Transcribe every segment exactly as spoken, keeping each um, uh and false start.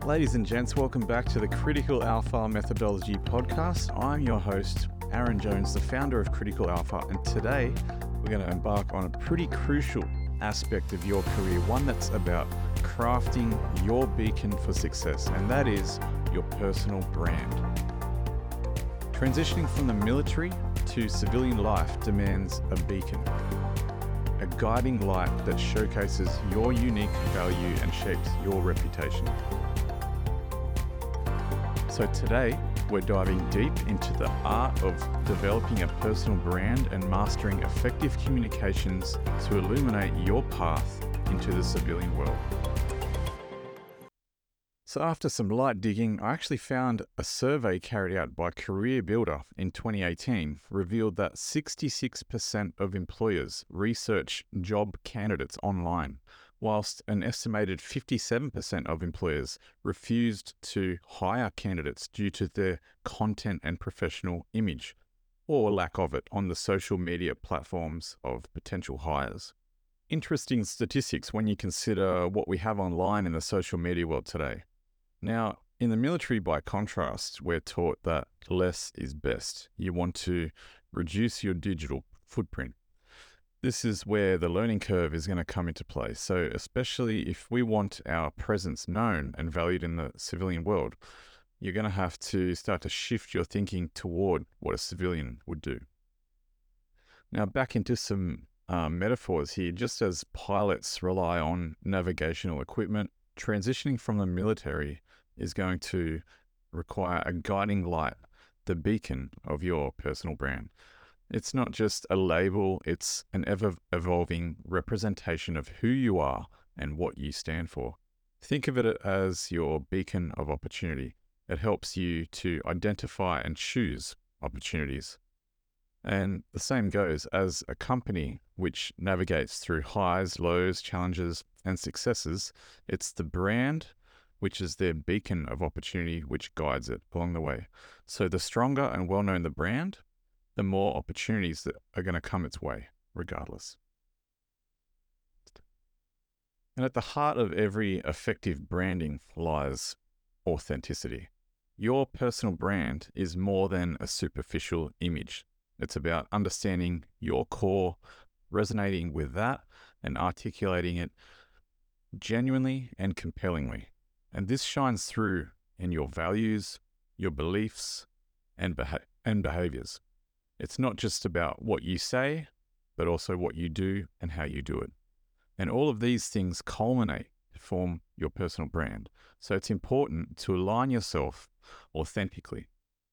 Ladies and gents, welcome back to the Critical Alpha Methodology Podcast. I'm your host, Aaron Jones, the founder of Critical Alpha, and today we're going to embark on a pretty crucial aspect of your career, one that's about crafting your beacon for success, and that is your personal brand. Transitioning from the military to civilian life demands a beacon, a guiding light that showcases your unique value and shapes your reputation. So today, we're diving deep into the art of developing a personal brand and mastering effective communications to illuminate your path into the civilian world. So after some light digging, I actually found a survey carried out by CareerBuilder in twenty eighteen revealed that sixty-six percent of employers research job candidates online, whilst an estimated fifty-seven percent of employers refused to hire candidates due to their content and professional image, or lack of it, on the social media platforms of potential hires. Interesting statistics when you consider what we have online in the social media world today. Now, in the military, by contrast, we're taught that less is best. You want to reduce your digital footprint. This is where the learning curve is going to come into play. So especially if we want our presence known and valued in the civilian world, you're going to have to start to shift your thinking toward what a civilian would do. Now, back into some uh, metaphors here. Just as pilots rely on navigational equipment, transitioning from the military is going to require a guiding light, the beacon of your personal brand. It's not just a label, it's an ever-evolving representation of who you are and what you stand for. Think of it as your beacon of opportunity. It helps you to identify and choose opportunities. And the same goes as a company which navigates through highs, lows, challenges, and successes. It's the brand, which is their beacon of opportunity, which guides it along the way. So the stronger and well-known the brand, the more opportunities that are going to come its way, regardless. And at the heart of every effective branding lies authenticity. Your personal brand is more than a superficial image. It's about understanding your core, resonating with that, and articulating it genuinely and compellingly. And this shines through in your values, your beliefs, and, beha- and behaviors. It's not just about what you say, but also what you do and how you do it. And all of these things culminate to form your personal brand. So it's important to align yourself authentically.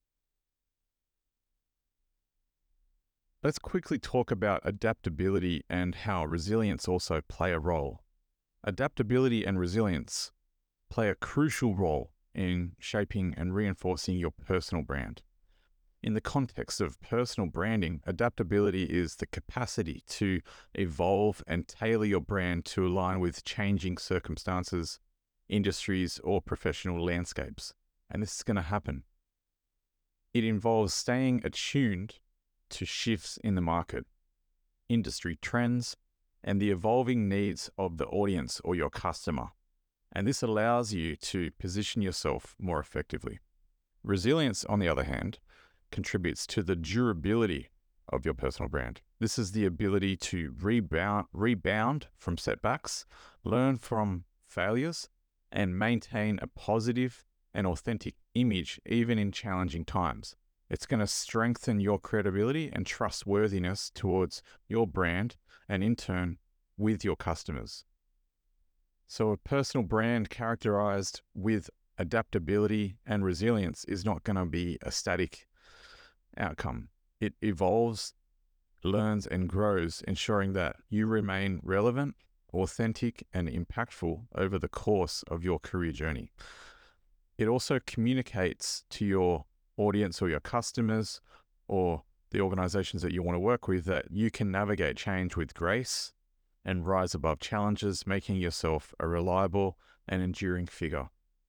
Let's quickly talk about adaptability and how resilience also play a role. Adaptability and resilience play a crucial role in shaping and reinforcing your personal brand. In the context of personal branding, adaptability is the capacity to evolve and tailor your brand to align with changing circumstances, industries, or professional landscapes. And this is going to happen. It involves staying attuned to shifts in the market, industry trends, and the evolving needs of the audience or your customer. And this allows you to position yourself more effectively. Resilience, on the other hand, contributes to the durability of your personal brand. This is the ability to rebound, rebound from setbacks, learn from failures, and maintain a positive and authentic image even in challenging times. It's going to strengthen your credibility and trustworthiness towards your brand and in turn with your customers. So a personal brand characterized with adaptability and resilience is not going to be a static outcome. It evolves, learns, and grows, ensuring that you remain relevant, authentic, and impactful over the course of your career journey. It also communicates to your audience or your customers or the organizations that you want to work with that you can navigate change with grace and rise above challenges, making yourself a reliable and enduring figure.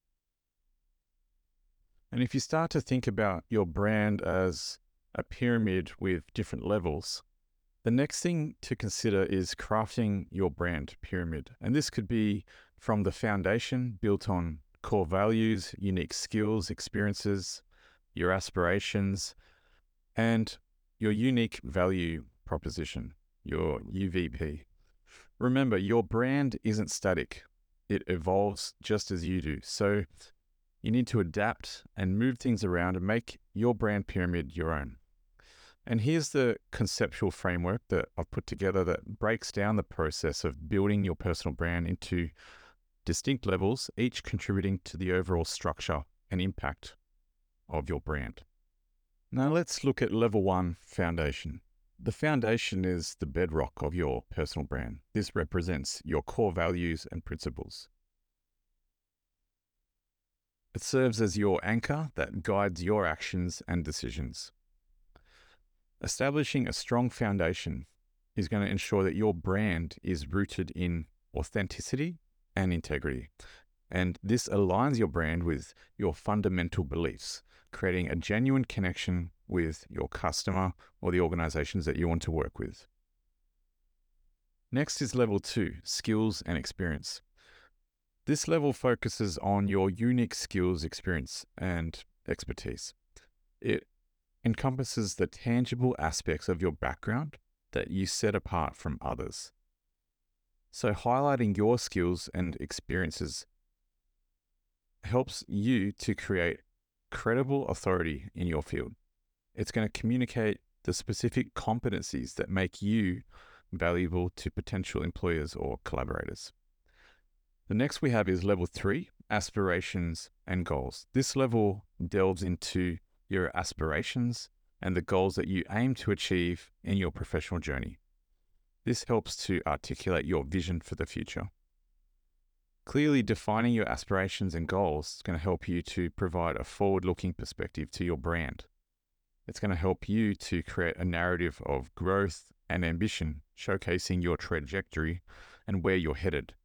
And if you start to think about your brand as a pyramid with different levels, the next thing to consider is crafting your brand pyramid. And this could be from the foundation built on core values, unique skills, experiences, your aspirations, and your unique value proposition, your U V P. Remember, your brand isn't static. It evolves just as you do. So you need to adapt and move things around and make your brand pyramid your own. And here's the conceptual framework that I've put together that breaks down the process of building your personal brand into distinct levels, each contributing to the overall structure and impact of your brand. Now let's look at level one, foundation. The foundation is the bedrock of your personal brand. This represents your core values and principles. It serves as your anchor that guides your actions and decisions. Establishing a strong foundation is going to ensure that your brand is rooted in authenticity and integrity. And this aligns your brand with your fundamental beliefs, creating a genuine connection with your customer or the organizations that you want to work with. Next is level two, skills and experience. This level focuses on your unique skills, experience, and expertise. It encompasses the tangible aspects of your background that you set apart from others. So highlighting your skills and experiences helps you to create credible authority in your field. It's going to communicate the specific competencies that make you valuable to potential employers or collaborators. The next we have is level three, aspirations and goals. This level delves into your aspirations and the goals that you aim to achieve in your professional journey. This helps to articulate your vision for the future. Clearly defining your aspirations and goals is going to help you to provide a forward-looking perspective to your brand. It's going to help you to create a narrative of growth and ambition, showcasing your trajectory and where you're headed.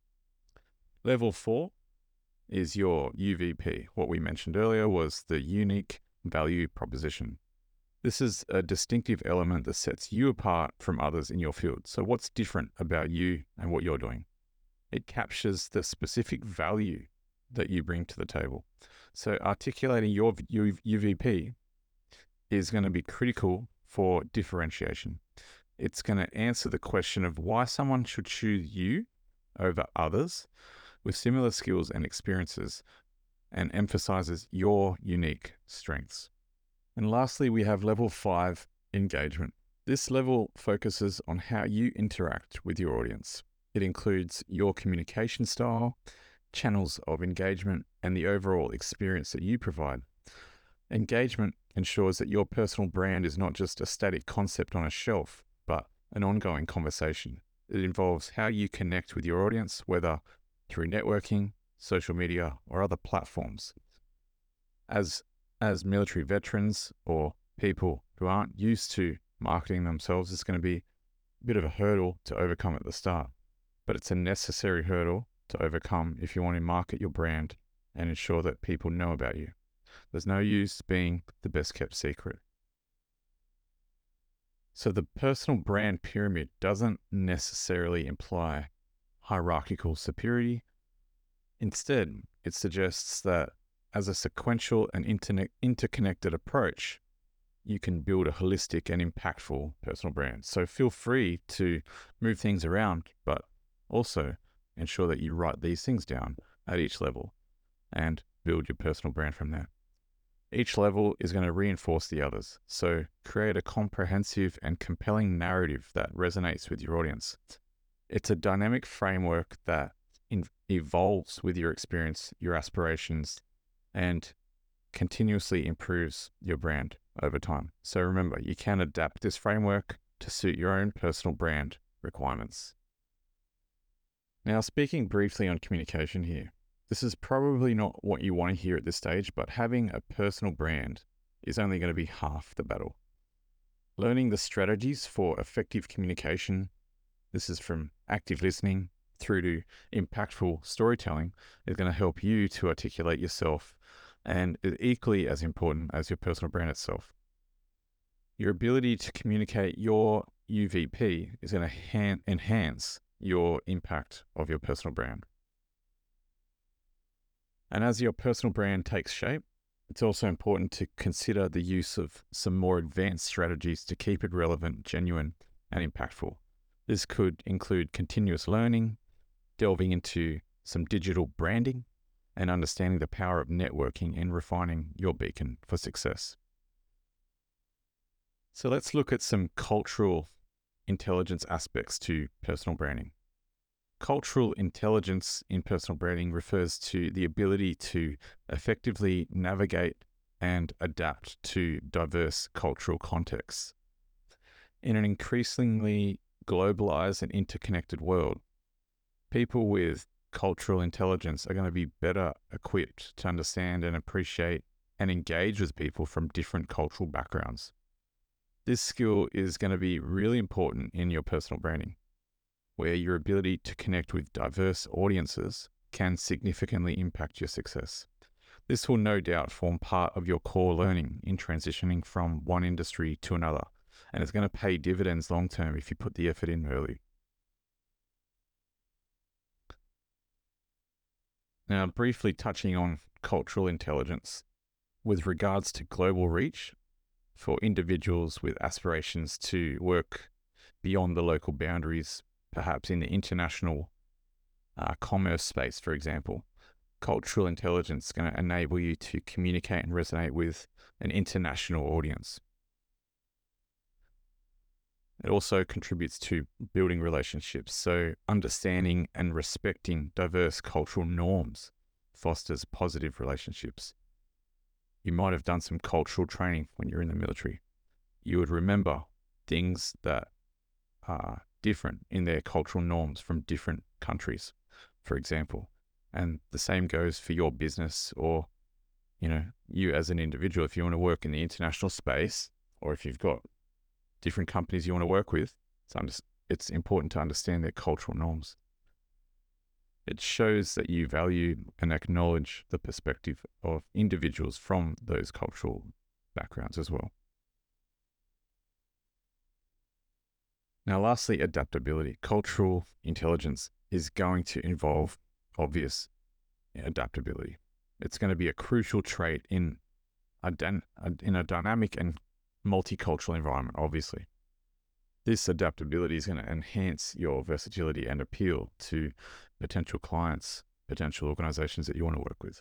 Level four is your U V P. What we mentioned earlier was the unique value proposition. This is a distinctive element that sets you apart from others in your field. So what's different about you and what you're doing? It captures the specific value that you bring to the table. So articulating your U V P is going to be critical for differentiation. It's going to answer the question of why someone should choose you over others with similar skills and experiences, and emphasizes your unique strengths. And lastly, we have level five, engagement. This level focuses on how you interact with your audience. It includes your communication style, channels of engagement, and the overall experience that you provide. Engagement ensures that your personal brand is not just a static concept on a shelf, but an ongoing conversation. It involves how you connect with your audience, whether through networking, social media, or other platforms. As, as military veterans or people who aren't used to marketing themselves, it's going to be a bit of a hurdle to overcome at the start, but it's a necessary hurdle to overcome if you want to market your brand and ensure that people know about you. There's no use being the best kept secret. So the personal brand pyramid doesn't necessarily imply hierarchical superiority. Instead, it suggests that as a sequential and internet interconnected approach, you can build a holistic and impactful personal brand. So feel free to move things around, but also ensure that you write these things down at each level and build your personal brand from there. Each level is going to reinforce the others. So create a comprehensive and compelling narrative that resonates with your audience. It's a dynamic framework that in- evolves with your experience, your aspirations, and continuously improves your brand over time. So remember, you can adapt this framework to suit your own personal brand requirements. Now, speaking briefly on communication here, this is probably not what you want to hear at this stage, but having a personal brand is only going to be half the battle. Learning the strategies for effective communication, this is from active listening through to impactful storytelling, is going to help you to articulate yourself and is equally as important as your personal brand itself. Your ability to communicate your U V P is going to han- enhance your impact of your personal brand. And as your personal brand takes shape, it's also important to consider the use of some more advanced strategies to keep it relevant, genuine, and impactful. This could include continuous learning, delving into some digital branding, and understanding the power of networking and refining your beacon for success. So let's look at some cultural intelligence aspects to personal branding. Cultural intelligence in personal branding refers to the ability to effectively navigate and adapt to diverse cultural contexts. In an increasingly globalized and interconnected world, people with cultural intelligence are going to be better equipped to understand and appreciate and engage with people from different cultural backgrounds. This skill is going to be really important in your personal branding, where your ability to connect with diverse audiences can significantly impact your success. This will no doubt form part of your core learning in transitioning from one industry to another, and it's going to pay dividends long term if you put the effort in early. Now, briefly touching on cultural intelligence with regards to global reach for individuals with aspirations to work beyond the local boundaries, perhaps in the international uh, commerce space, for example. Cultural intelligence is going to enable you to communicate and resonate with an international audience. It also contributes to building relationships. So understanding and respecting diverse cultural norms fosters positive relationships. You might have done some cultural training when you're in the military. You would remember things that are different in their cultural norms from different countries, for example. And the same goes for your business or, you know, you as an individual. If you want to work in the international space, or if you've got different companies you want to work with, it's, under, it's important to understand their cultural norms. It shows that you value and acknowledge the perspective of individuals from those cultural backgrounds as well. Now, lastly, adaptability. Cultural intelligence is going to involve obvious adaptability. It's going to be a crucial trait in a, in a dynamic and multicultural environment, obviously. This adaptability is going to enhance your versatility and appeal to potential clients, potential organizations that you want to work with.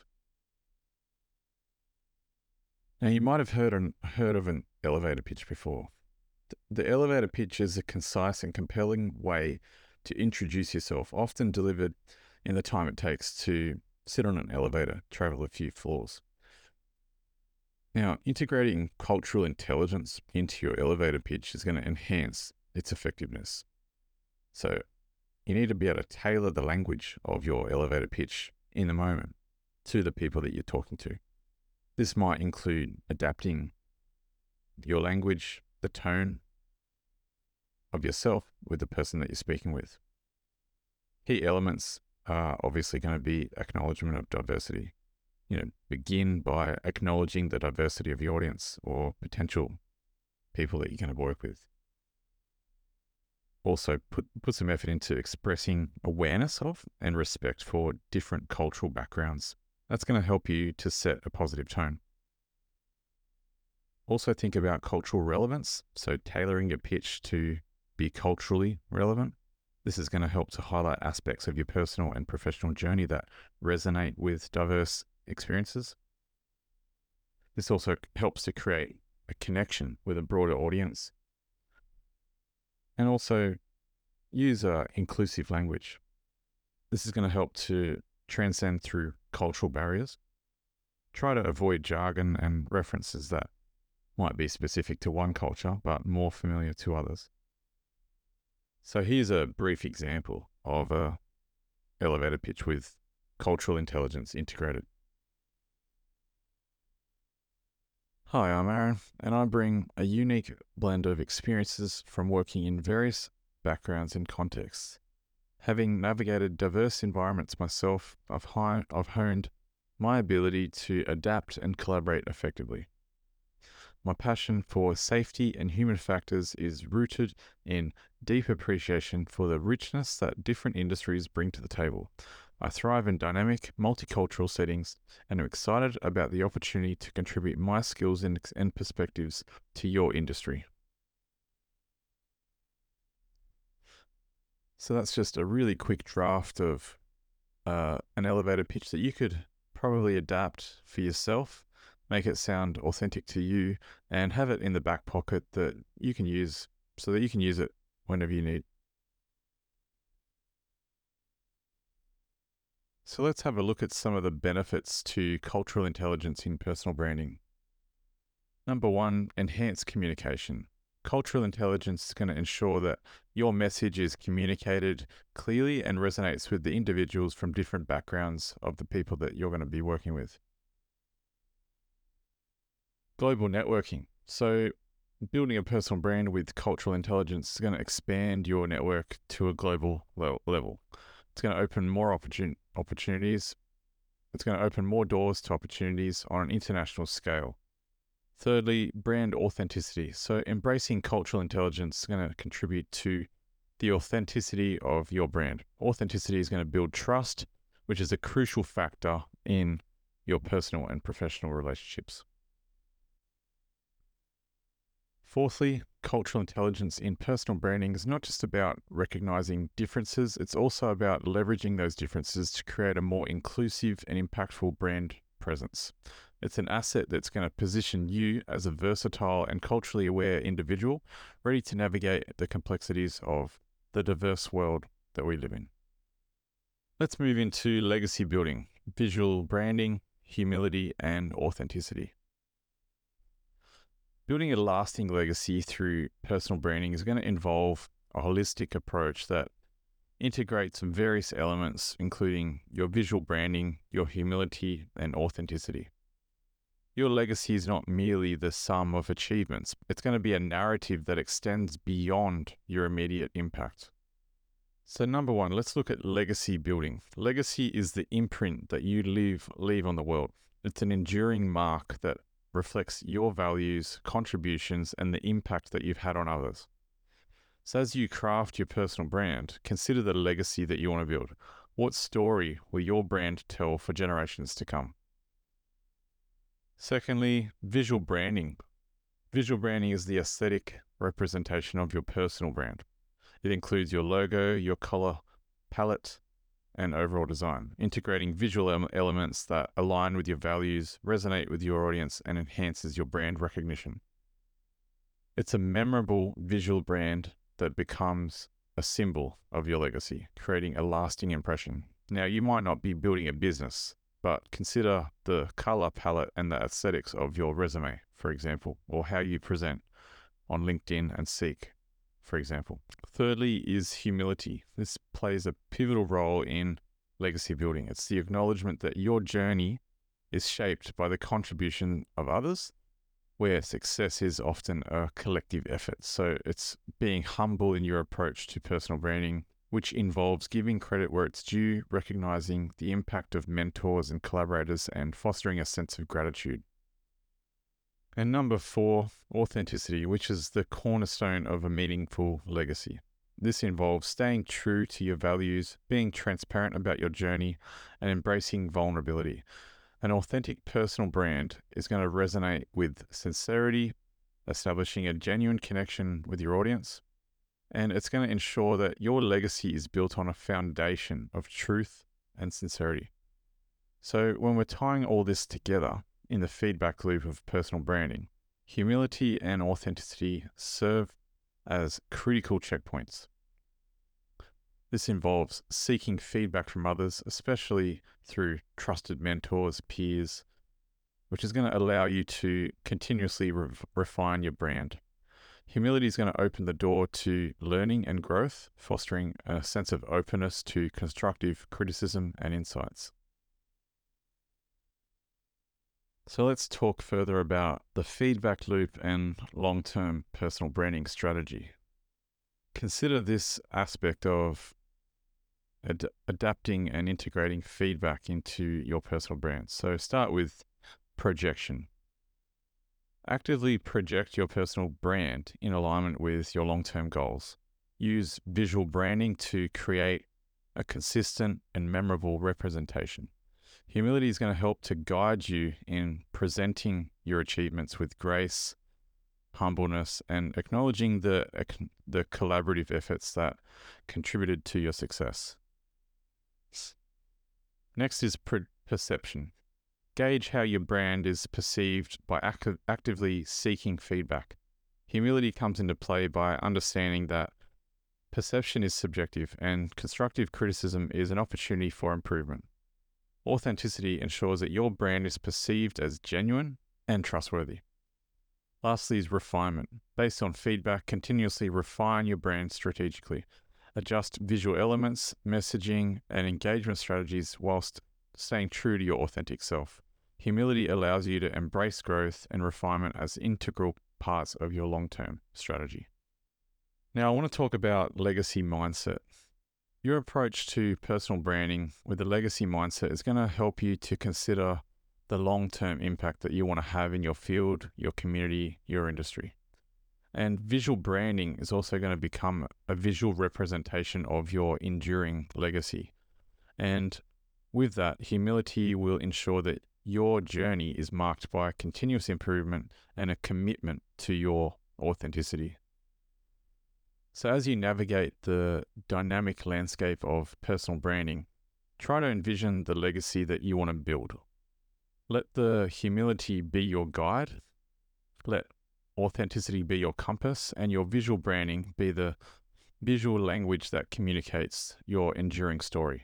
Now, you might have heard, an, heard of an elevator pitch before. The elevator pitch is a concise and compelling way to introduce yourself, often delivered in the time it takes to sit on an elevator, travel a few floors. Now, integrating cultural intelligence into your elevator pitch is going to enhance its effectiveness. So you need to be able to tailor the language of your elevator pitch in the moment to the people that you're talking to. This might include adapting your language, the tone of yourself with the person that you're speaking with. Key elements are obviously going to be acknowledgement of diversity. You know, begin by acknowledging the diversity of your audience or potential people that you're going to work with. Also, put, put some effort into expressing awareness of and respect for different cultural backgrounds. That's going to help you to set a positive tone. Also think about cultural relevance, so tailoring your pitch to be culturally relevant. This is going to help to highlight aspects of your personal and professional journey that resonate with diverse experiences. This also helps to create a connection with a broader audience. And also use uh, inclusive language. This is going to help to transcend through cultural barriers. Try to avoid jargon and references that might be specific to one culture, but more familiar to others. So here's a brief example of a elevator pitch with cultural intelligence integrated. Hi, I'm Aaron, and I bring a unique blend of experiences from working in various backgrounds and contexts. Having navigated diverse environments myself, I've, hi- I've honed my ability to adapt and collaborate effectively. My passion for safety and human factors is rooted in deep appreciation for the richness that different industries bring to the table. I thrive in dynamic, multicultural settings and am excited about the opportunity to contribute my skills and, and perspectives to your industry. So that's just a really quick draft of uh, an elevator pitch that you could probably adapt for yourself, make it sound authentic to you, and have it in the back pocket that you can use so that you can use it whenever you need. So let's have a look at some of the benefits to cultural intelligence in personal branding. Number one, enhanced communication. Cultural intelligence is going to ensure that your message is communicated clearly and resonates with the individuals from different backgrounds of the people that you're going to be working with. Global networking. So building a personal brand with cultural intelligence is going to expand your network to a global level. It's going to open more opportun- opportunities. It's going to open more doors to opportunities on an international scale. Thirdly, brand authenticity. So embracing cultural intelligence is going to contribute to the authenticity of your brand. Authenticity is going to build trust, which is a crucial factor in your personal and professional relationships. Fourthly, cultural intelligence in personal branding is not just about recognizing differences, it's also about leveraging those differences to create a more inclusive and impactful brand presence. It's an asset that's going to position you as a versatile and culturally aware individual, ready to navigate the complexities of the diverse world that we live in. Let's move into legacy building, visual branding, humility, and authenticity. Building a lasting legacy through personal branding is going to involve a holistic approach that integrates various elements, including your visual branding, your humility, and authenticity. Your legacy is not merely the sum of achievements. It's going to be a narrative that extends beyond your immediate impact. So number one, let's look at legacy building. Legacy is the imprint that you leave, leave on the world. It's an enduring mark that reflects your values, contributions, and the impact that you've had on others. So as you craft your personal brand, consider the legacy that you want to build. What story will your brand tell for generations to come? Secondly, visual branding. Visual branding is the aesthetic representation of your personal brand. It includes your logo, your color palette, and overall design, integrating visual em- elements that align with your values, resonate with your audience, and enhances your brand recognition. It's a memorable visual brand that becomes a symbol of your legacy, creating a lasting impression. Now, you might not be building a business, but consider the color palette and the aesthetics of your resume, for example, or how you present on LinkedIn and Seek, for example. Thirdly is humility. This plays a pivotal role in legacy building. It's the acknowledgement that your journey is shaped by the contribution of others, where success is often a collective effort. So it's being humble in your approach to personal branding, which involves giving credit where it's due, recognizing the impact of mentors and collaborators, and fostering a sense of gratitude. And number four, authenticity, which is the cornerstone of a meaningful legacy. This involves staying true to your values, being transparent about your journey, and embracing vulnerability. An authentic personal brand is going to resonate with sincerity, establishing a genuine connection with your audience, and it's going to ensure that your legacy is built on a foundation of truth and sincerity. So when we're tying all this together in the feedback loop of personal branding, humility and authenticity serve as critical checkpoints. This involves seeking feedback from others, especially through trusted mentors, peers, which is going to allow you to continuously re- refine your brand. Humility is going to open the door to learning and growth, fostering a sense of openness to constructive criticism and insights. So let's talk further about the feedback loop and long-term personal branding strategy. Consider this aspect of ad- adapting and integrating feedback into your personal brand. So start with projection. Actively project your personal brand in alignment with your long-term goals. Use visual branding to create a consistent and memorable representation. Humility is going to help to guide you in presenting your achievements with grace, humbleness, and acknowledging the, the collaborative efforts that contributed to your success. Next is per- perception. Gauge how your brand is perceived by active, actively seeking feedback. Humility comes into play by understanding that perception is subjective and constructive criticism is an opportunity for improvement. Authenticity ensures that your brand is perceived as genuine and trustworthy. Lastly is refinement. Based on feedback, continuously refine your brand strategically. Adjust visual elements, messaging, and engagement strategies whilst staying true to your authentic self. Humility allows you to embrace growth and refinement as integral parts of your long-term strategy. Now, I want to talk about legacy mindset. Your approach to personal branding with a legacy mindset is going to help you to consider the long-term impact that you want to have in your field, your community, your industry. And visual branding is also going to become a visual representation of your enduring legacy. And with that, humility will ensure that your journey is marked by continuous improvement and a commitment to your authenticity. So as you navigate the dynamic landscape of personal branding, try to envision the legacy that you want to build. Let the humility be your guide. Let authenticity be your compass, and your visual branding be the visual language that communicates your enduring story.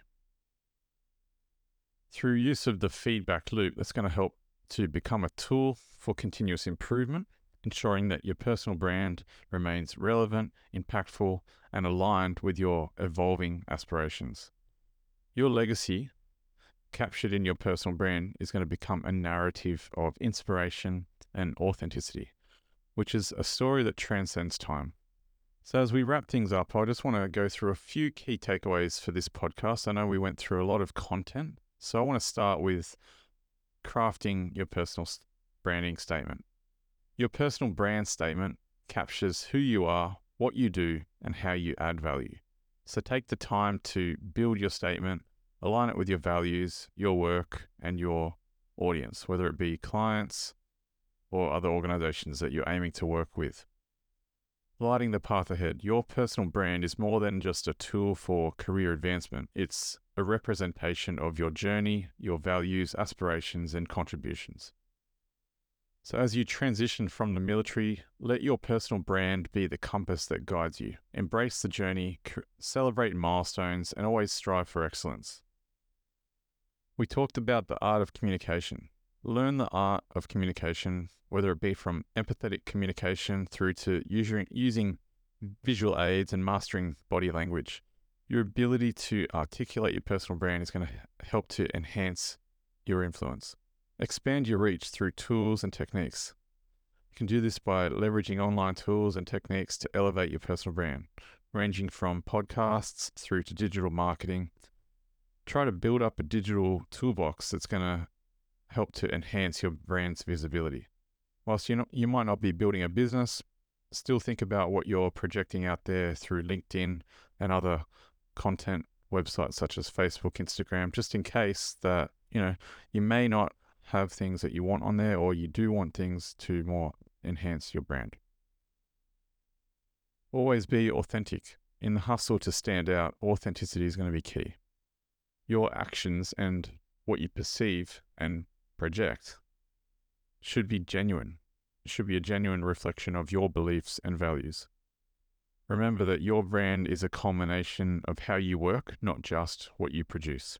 Through use of the feedback loop, that's going to help to become a tool for continuous improvement, ensuring that your personal brand remains relevant, impactful, and aligned with your evolving aspirations. Your legacy, captured in your personal brand, is going to become a narrative of inspiration and authenticity, which is a story that transcends time. So as we wrap things up, I just want to go through a few key takeaways for this podcast. I know we went through a lot of content, so I want to start with crafting your personal branding statement. Your personal brand statement captures who you are, what you do, and how you add value. So take the time to build your statement, align it with your values, your work, and your audience, whether it be clients or other organizations that you're aiming to work with. Lighting the path ahead. Your personal brand is more than just a tool for career advancement. It's a representation of your journey, your values, aspirations, and contributions. So as you transition from the military, let your personal brand be the compass that guides you. Embrace the journey, celebrate milestones, and always strive for excellence. We talked about the art of communication. Learn the art of communication, whether it be from empathetic communication through to using, using visual aids and mastering body language. Your ability to articulate your personal brand is going to help to enhance your influence. Expand your reach through tools and techniques. You can do this by leveraging online tools and techniques to elevate your personal brand, ranging from podcasts through to digital marketing. Try to build up a digital toolbox that's going to help to enhance your brand's visibility. Whilst you, not, you might not be building a business, still think about what you're projecting out there through LinkedIn and other content websites such as Facebook, Instagram, just in case that, you know, you may not have things that you want on there, or you do want things to more enhance your brand. Always be authentic. In the hustle to stand out, authenticity is going to be key. Your actions and what you perceive and project should be genuine. It should be a genuine reflection of your beliefs and values. Remember that your brand is a culmination of how you work, not just what you produce.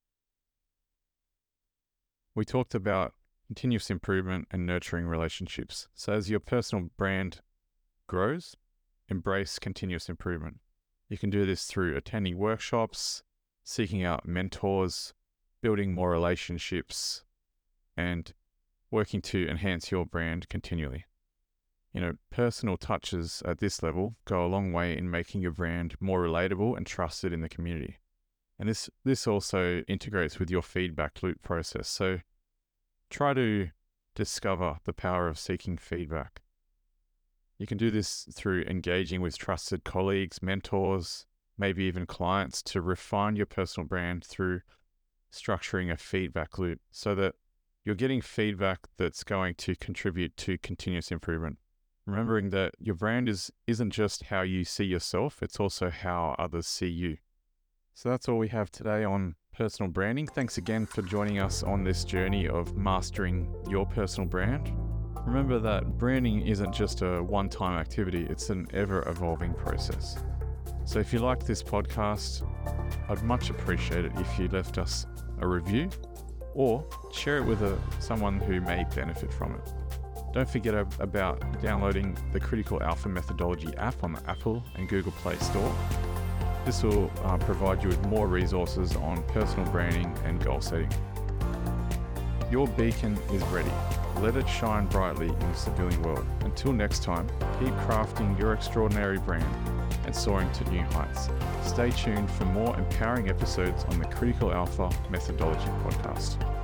We talked about continuous improvement and nurturing relationships. So as your personal brand grows, embrace continuous improvement. You can do this through attending workshops, seeking out mentors, building more relationships, and working to enhance your brand continually. You know, personal touches at this level go a long way in making your brand more relatable and trusted in the community. And this, this also integrates with your feedback loop process. So try to discover the power of seeking feedback. You can do this through engaging with trusted colleagues, mentors, maybe even clients, to refine your personal brand through structuring a feedback loop so that you're getting feedback that's going to contribute to continuous improvement. Remembering that your brand is, isn't just how you see yourself, it's also how others see you. So that's all we have today on personal branding. Thanks again for joining us on this journey of mastering your personal brand. Remember that branding isn't just a one-time activity, it's an ever-evolving process. So if you like this podcast, I'd much appreciate it if you left us a review or share it with a, someone who may benefit from it. Don't forget about downloading the Critical Alpha Methodology app on the Apple and Google Play Store. This will uh, provide you with more resources on personal branding and goal setting. Your beacon is ready. Let it shine brightly in the civilian world. Until next time, keep crafting your extraordinary brand and soaring to new heights. Stay tuned for more empowering episodes on the Critical Alpha Methodology podcast.